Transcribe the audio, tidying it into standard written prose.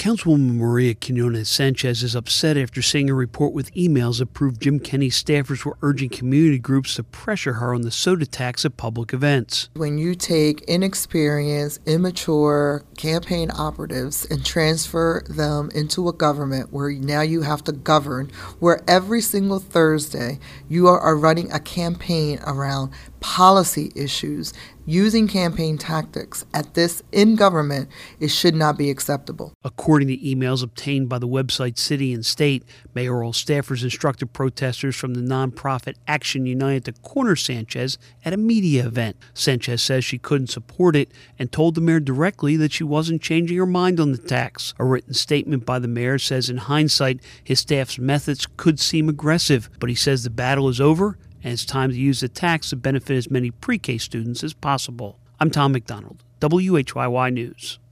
Councilwoman Maria Quinones Sanchez is upset after seeing a report with emails that proved Jim Kenney's staffers were urging community groups to pressure her on the soda tax at public events. When you take inexperienced, immature campaign operatives and transfer them into a government where now you have to govern, where every single Thursday you are running a campaign around policy issues, using campaign tactics in government, it should not be acceptable. According to emails obtained by the website City and State, mayoral staffers instructed protesters from the nonprofit Action United to corner Sanchez at a media event. Sanchez says she couldn't support it and told the mayor directly that she wasn't changing her mind on the tax. A written statement by the mayor says in hindsight his staff's methods could seem aggressive, but he says the battle is over and it's time to use the tax to benefit as many pre-K students as possible. I'm Tom McDonald, WHYY News.